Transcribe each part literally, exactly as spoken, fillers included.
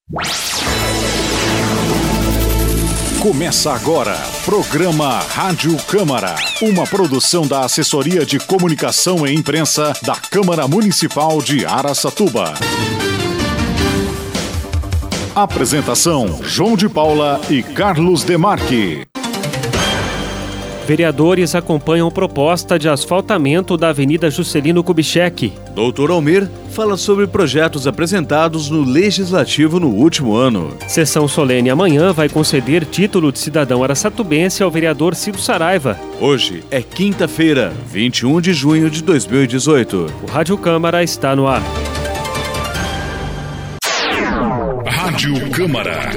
Começa agora, programa Rádio Câmara, uma produção da Assessoria de Comunicação e Imprensa da Câmara Municipal de Araçatuba. Apresentação, João de Paula e Carlos Demarque. Vereadores acompanham proposta de asfaltamento da Avenida Juscelino Kubitschek. Doutor Almir fala sobre projetos apresentados no Legislativo no último ano. Sessão solene amanhã vai conceder título de cidadão araçatubense ao vereador Ciro Saraiva. Hoje é quinta-feira, vinte e um de junho de dois mil e dezoito. O Rádio Câmara está no ar. Rádio Câmara.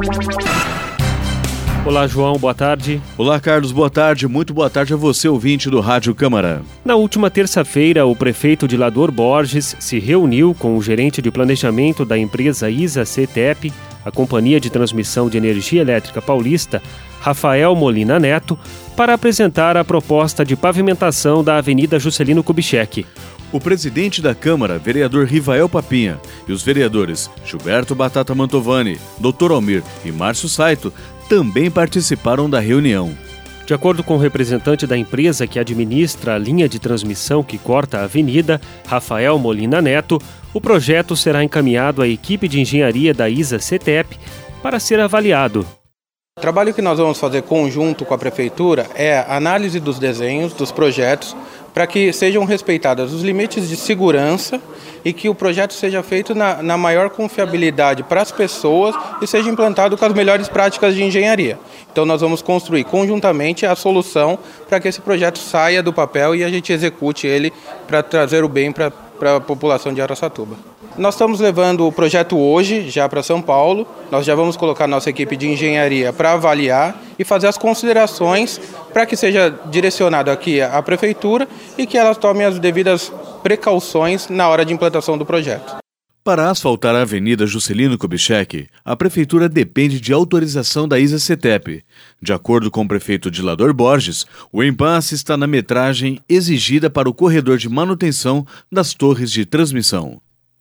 Olá, João, boa tarde. Olá, Carlos, boa tarde. Muito boa tarde a você, ouvinte do Rádio Câmara. Na última terça-feira, o prefeito de Lador Borges se reuniu com o gerente de planejamento da empresa ISA-CETEP, a Companhia de Transmissão de Energia Elétrica Paulista, Rafael Molina Neto, para apresentar a proposta de pavimentação da Avenida Juscelino Kubitschek. O presidente da Câmara, vereador Rivael Papinha, e os vereadores Gilberto Batata Mantovani, doutor Almir e Márcio Saito também participaram da reunião. De acordo com o representante da empresa que administra a linha de transmissão que corta a avenida, Rafael Molina Neto, o projeto será encaminhado à equipe de engenharia da ISA-CETEP para ser avaliado. O trabalho que nós vamos fazer conjunto com a Prefeitura é a análise dos desenhos, dos projetos, para que sejam respeitados os limites de segurança e que o projeto seja feito na, na maior confiabilidade para as pessoas e seja implantado com as melhores práticas de engenharia. Então nós vamos construir conjuntamente a solução para que esse projeto saia do papel e a gente execute ele para trazer o bem para para a população de Araçatuba. Nós estamos levando o projeto hoje já para São Paulo, nós já vamos colocar nossa equipe de engenharia para avaliar e fazer as considerações para que seja direcionado aqui à Prefeitura e que ela tome as devidas precauções na hora de implantação do projeto. Para asfaltar a Avenida Juscelino Kubitschek, a Prefeitura depende de autorização da ISA-CETEP. De acordo com o prefeito de Lador Borges, o impasse está na metragem exigida para o corredor de manutenção das torres de transmissão.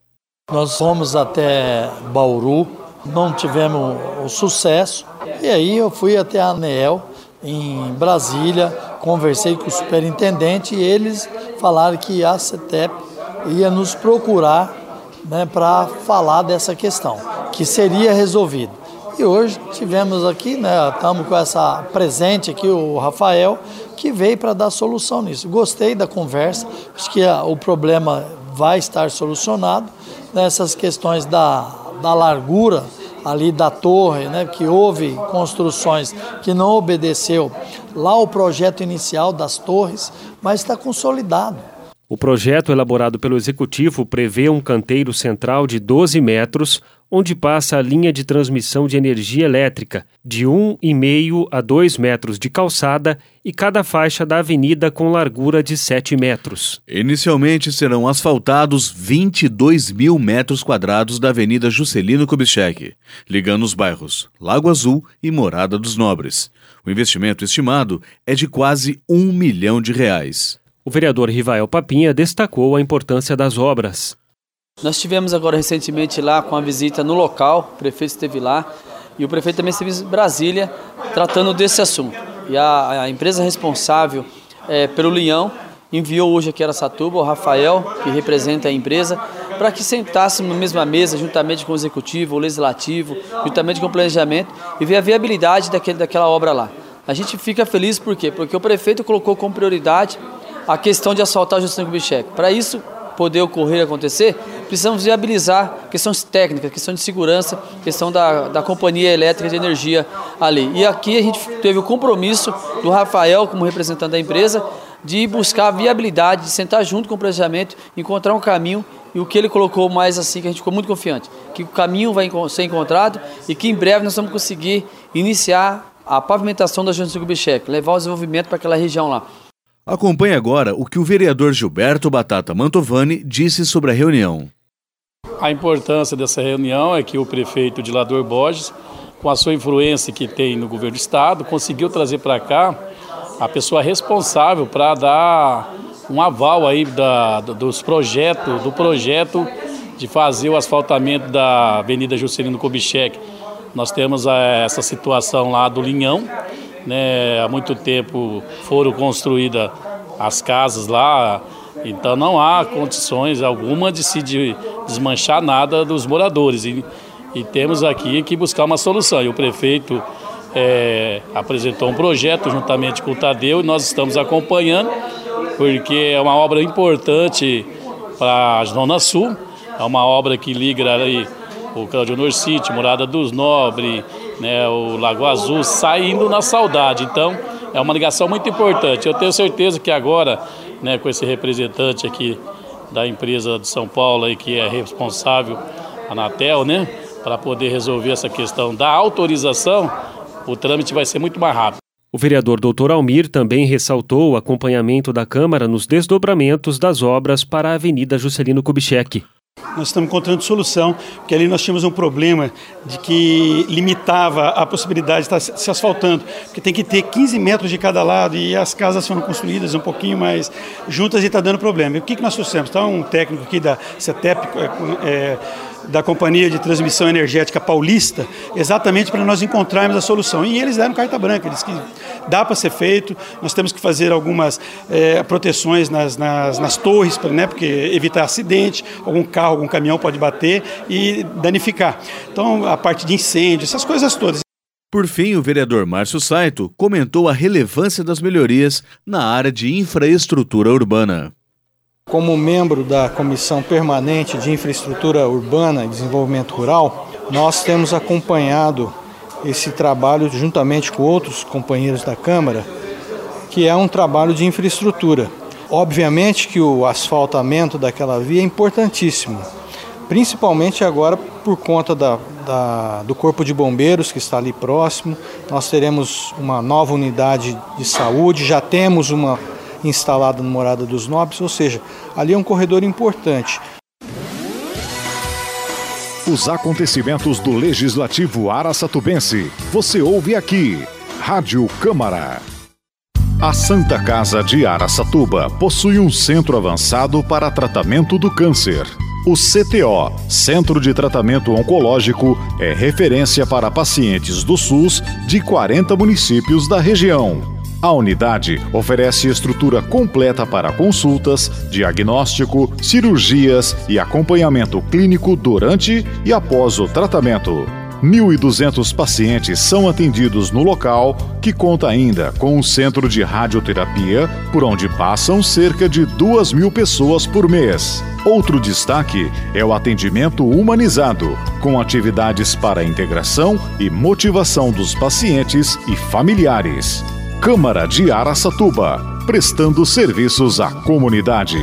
Nós fomos até Bauru, não tivemos o sucesso, e aí eu fui até a ANEEL, em Brasília, conversei com o superintendente e eles falaram que a CETEP ia nos procurar, né, para falar dessa questão, que seria resolvido. E hoje tivemos aqui, né, estamos com essa presente aqui, o Rafael, que veio para dar solução nisso. Gostei da conversa, acho que a, o problema vai estar solucionado nessas questões da, da largura ali da torre, né, que houve construções que não obedeceu lá o projeto inicial das torres, mas está consolidado. O projeto elaborado pelo Executivo prevê um canteiro central de doze metros, onde passa a linha de transmissão de energia elétrica, de um vírgula cinco a dois metros de calçada e cada faixa da avenida com largura de sete metros. Inicialmente serão asfaltados vinte e dois mil metros quadrados da Avenida Juscelino Kubitschek, ligando os bairros Lago Azul e Morada dos Nobres. O investimento estimado é de quase um milhão de reais. O vereador Rivael Papinha destacou a importância das obras. Nós estivemos agora recentemente lá com a visita no local, o prefeito esteve lá e o prefeito também esteve em Brasília tratando desse assunto. E a, a empresa responsável é, pelo Leão enviou hoje aqui a Araçatuba o Rafael, que representa a empresa, para que sentássemos na mesma mesa, juntamente com o Executivo, o Legislativo, juntamente com o Planejamento, e ver a viabilidade daquele, daquela obra lá. A gente fica feliz por quê? Porque o prefeito colocou como prioridade a questão de asfaltar o Juscelino Kubitschek. Para isso poder ocorrer e acontecer, precisamos viabilizar questões técnicas, questão de segurança, questão da, da companhia elétrica de energia ali. E aqui a gente teve o compromisso do Rafael, como representante da empresa, de buscar a viabilidade, de sentar junto com o planejamento, encontrar um caminho, e o que ele colocou mais assim, que a gente ficou muito confiante, que o caminho vai ser encontrado e que em breve nós vamos conseguir iniciar a pavimentação da Juscelino Kubitschek, levar o desenvolvimento para aquela região lá. Acompanhe agora o que o vereador Gilberto Batata Mantovani disse sobre a reunião. A importância dessa reunião é que o prefeito de Lador Borges, com a sua influência que tem no governo do estado, conseguiu trazer para cá a pessoa responsável para dar um aval aí da, dos projetos, do projeto de fazer o asfaltamento da Avenida Juscelino Kubitschek. Nós temos a, essa situação lá do Linhão, né? Há muito tempo foram construídas as casas lá, então não há condições alguma de se de desmanchar nada dos moradores. E, e temos aqui que buscar uma solução. E o prefeito é, apresentou um projeto juntamente com o Tadeu e nós estamos acompanhando, porque é uma obra importante para a Zona Sul, é uma obra que liga ali o Claudio Norcite, Morada dos Nobres, né, o Lago Azul, saindo na Saudade. Então, é uma ligação muito importante. Eu tenho certeza que agora, né, com esse representante aqui da empresa de São Paulo, aí, que é responsável, a Anatel, né, para poder resolver essa questão da autorização, o trâmite vai ser muito mais rápido. O vereador doutor Almir também ressaltou o acompanhamento da Câmara nos desdobramentos das obras para a Avenida Juscelino Kubitschek. Nós estamos encontrando solução, porque ali nós tínhamos um problema de que limitava a possibilidade de estar se asfaltando, porque tem que ter quinze metros de cada lado e as casas foram construídas um pouquinho mais juntas e está dando problema. E o que, que nós trouxemos? Está um técnico aqui da CETEP, é, da Companhia de Transmissão Energética Paulista, exatamente para nós encontrarmos a solução. E eles deram carta branca, eles que dá para ser feito, nós temos que fazer algumas é, proteções nas, nas, nas torres, né, porque evitar acidente, algum carro, algum caminhão pode bater e danificar. Então, a parte de incêndio, essas coisas todas. Por fim, o vereador Márcio Saito comentou a relevância das melhorias na área de infraestrutura urbana. Como membro da Comissão Permanente de Infraestrutura Urbana e Desenvolvimento Rural, nós temos acompanhado esse trabalho juntamente com outros companheiros da Câmara, que é um trabalho de infraestrutura. Obviamente que o asfaltamento daquela via é importantíssimo, principalmente agora por conta da, da, do Corpo de Bombeiros que está ali próximo. Nós teremos uma nova unidade de saúde, já temos uma instalada no Morada dos Nobres, ou seja, ali é um corredor importante. Os acontecimentos do Legislativo Araçatubense, você ouve aqui, Rádio Câmara. A Santa Casa de Araçatuba possui um centro avançado para tratamento do câncer. O C T O, Centro de Tratamento Oncológico, é referência para pacientes do SUS de quarenta municípios da região. A unidade oferece estrutura completa para consultas, diagnóstico, cirurgias e acompanhamento clínico durante e após o tratamento. mil e duzentos pacientes são atendidos no local, que conta ainda com um centro de radioterapia, por onde passam cerca de duas mil pessoas por mês. Outro destaque é o atendimento humanizado, com atividades para a integração e motivação dos pacientes e familiares. Câmara de Araçatuba, prestando serviços à comunidade.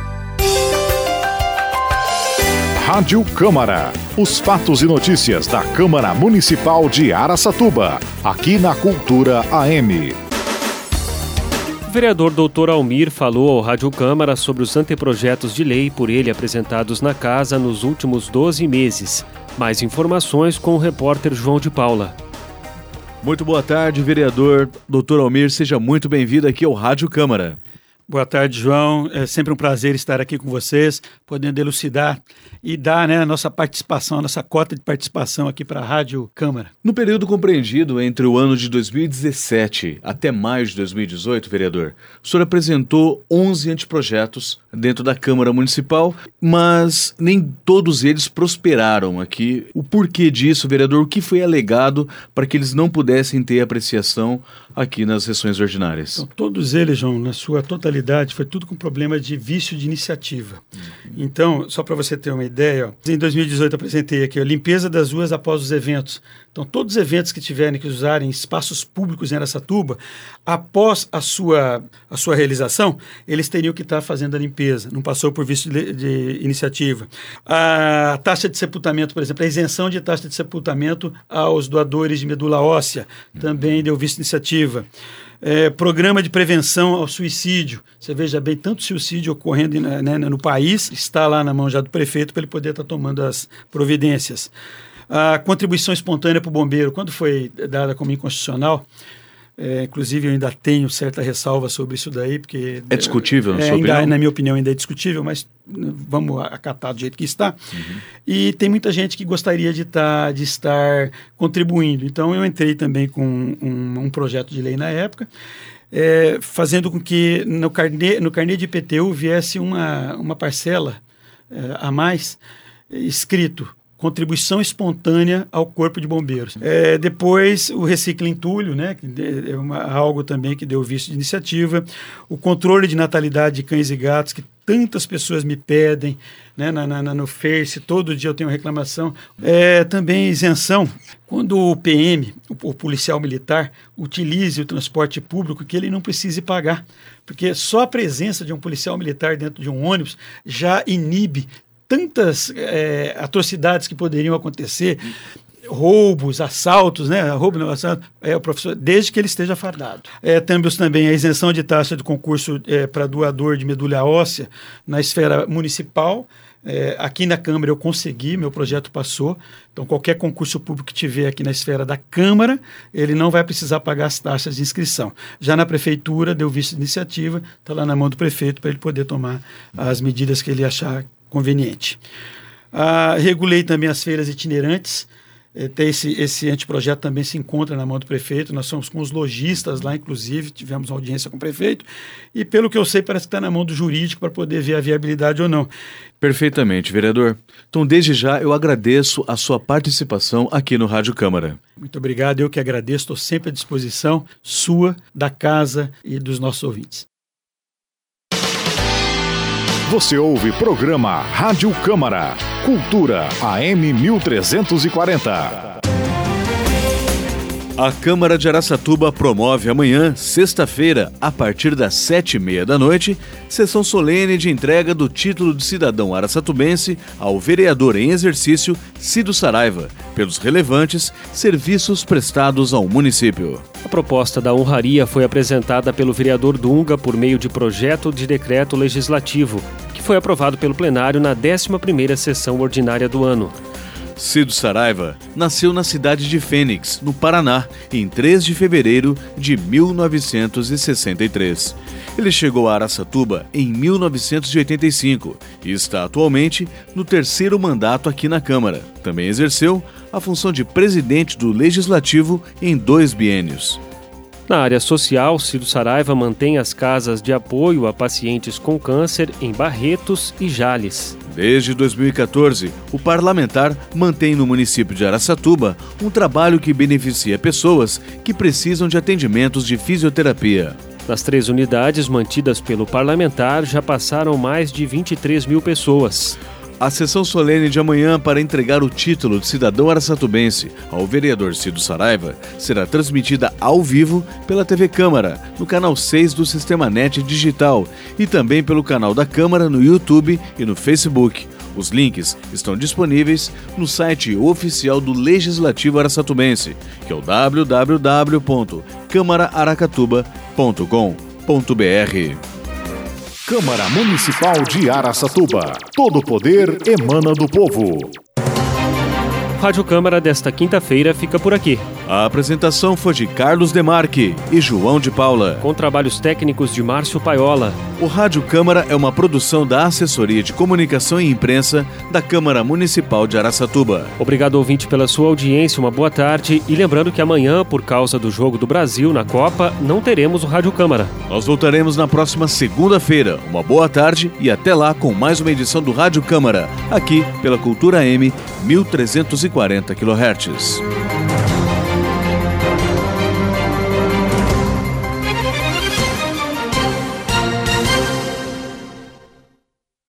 Rádio Câmara, os fatos e notícias da Câmara Municipal de Araçatuba, aqui na Cultura A M. O vereador doutor Almir falou ao Rádio Câmara sobre os anteprojetos de lei por ele apresentados na casa nos últimos doze meses. Mais informações com o repórter João de Paula. Muito boa tarde, vereador doutor Almir, seja muito bem-vindo aqui ao Rádio Câmara. Boa tarde, João. É sempre um prazer estar aqui com vocês, podendo elucidar e dar, né, a nossa participação, a nossa cota de participação aqui para a Rádio Câmara. No período compreendido entre o ano de dois mil e dezessete até maio de dois mil e dezoito, vereador, o senhor apresentou onze anteprojetos dentro da Câmara Municipal, mas nem todos eles prosperaram aqui. O porquê disso, vereador? O que foi alegado para que eles não pudessem ter apreciação aqui nas sessões ordinárias? Então, todos eles, João, na sua totalidade, foi tudo com problema de vício de iniciativa. Uhum. Então, só para você ter uma ideia, ó, em dois mil e dezoito apresentei aqui a limpeza das ruas após os eventos. Então, todos os eventos que tiverem que usarem espaços públicos em Araçatuba, após a sua, a sua realização, eles teriam que estar fazendo a limpeza. Não passou por vício de, de iniciativa. A taxa de sepultamento, por exemplo, a isenção de taxa de sepultamento aos doadores de medula óssea, também deu vício de iniciativa. É, programa de prevenção ao suicídio. Você veja bem, tanto suicídio ocorrendo, né, no país, está lá na mão já do prefeito para ele poder estar tomando as providências. A contribuição espontânea para o bombeiro, quando foi dada como inconstitucional, É, inclusive, eu ainda tenho certa ressalva sobre isso daí, porque... É discutível, na é, sua ainda, opinião? Na minha opinião, ainda é discutível, mas vamos acatar do jeito que está. Uhum. E tem muita gente que gostaria de, tá, de estar contribuindo. Então, eu entrei também com um, um projeto de lei na época, é, fazendo com que no carnê, no carnê de I P T U viesse uma, uma parcela é, a mais escrito: contribuição espontânea ao Corpo de Bombeiros. É, depois, o Recicla Entulho, né, que é uma, algo também que deu visto de iniciativa. O controle de natalidade de cães e gatos, que tantas pessoas me pedem, né, na, na, no Face, todo dia eu tenho reclamação. É, também isenção, quando o P M, o, o policial militar, utilize o transporte público, que ele não precise pagar. Porque só a presença de um policial militar dentro de um ônibus já inibe tantas é, atrocidades que poderiam acontecer, roubos, assaltos, né? Roubo, não, assalto, é, o professor, desde que ele esteja fardado. É, temos também a isenção de taxa de concurso é, para doador de medula óssea na esfera municipal. É, aqui na Câmara eu consegui, meu projeto passou. Então, qualquer concurso público que tiver aqui na esfera da Câmara, ele não vai precisar pagar as taxas de inscrição. Já na Prefeitura, deu visto de iniciativa, está lá na mão do prefeito para ele poder tomar as medidas que ele achar conveniente. Ah, regulei também as feiras itinerantes. Até esse, esse anteprojeto também se encontra na mão do prefeito. Nós somos com os lojistas lá, inclusive, tivemos uma audiência com o prefeito, e pelo que eu sei, parece que está na mão do jurídico para poder ver a viabilidade ou não. Perfeitamente, vereador. Então, desde já, eu agradeço a sua participação aqui no Rádio Câmara. Muito obrigado, eu que agradeço, estou sempre à disposição sua, da casa e dos nossos ouvintes. Você ouve programa Rádio Câmara, Cultura A M mil trezentos e quarenta. A Câmara de Araçatuba promove amanhã, sexta-feira, a partir das sete e meia da noite, sessão solene de entrega do título de cidadão araçatubense ao vereador em exercício Cido Saraiva, pelos relevantes serviços prestados ao município. A proposta da honraria foi apresentada pelo vereador Dunga por meio de projeto de decreto legislativo, que foi aprovado pelo plenário na décima primeira sessão ordinária do ano. Cido Saraiva nasceu na cidade de Fênix, no Paraná, em três de fevereiro de mil novecentos e sessenta e três. Ele chegou a Araçatuba em mil novecentos e oitenta e cinco e está atualmente no terceiro mandato aqui na Câmara. Também exerceu a função de presidente do Legislativo em dois biênios. Na área social, Cido Saraiva mantém as casas de apoio a pacientes com câncer em Barretos e Jales. Desde dois mil e quatorze, o parlamentar mantém no município de Araçatuba um trabalho que beneficia pessoas que precisam de atendimentos de fisioterapia. Nas três unidades mantidas pelo parlamentar, já passaram mais de vinte e três mil pessoas. A sessão solene de amanhã para entregar o título de cidadão araçatubense ao vereador Cido Saraiva será transmitida ao vivo pela T V Câmara, no canal seis do Sistema Net Digital e também pelo canal da Câmara no YouTube e no Facebook. Os links estão disponíveis no site oficial do Legislativo Araçatubense, que é o w w w ponto câmara aracatuba ponto com ponto b r. Câmara Municipal de Araçatuba. Todo o poder emana do povo. Rádio Câmara desta quinta-feira fica por aqui. A apresentação foi de Carlos Demarque e João de Paula, com trabalhos técnicos de Márcio Paiola. O Rádio Câmara é uma produção da Assessoria de Comunicação e Imprensa da Câmara Municipal de Araçatuba. Obrigado, ouvinte, pela sua audiência, uma boa tarde. E lembrando que amanhã, por causa do Jogo do Brasil na Copa, não teremos o Rádio Câmara. Nós voltaremos na próxima segunda-feira. Uma boa tarde e até lá com mais uma edição do Rádio Câmara, aqui pela Cultura A M mil trezentos e quarenta quilohertz.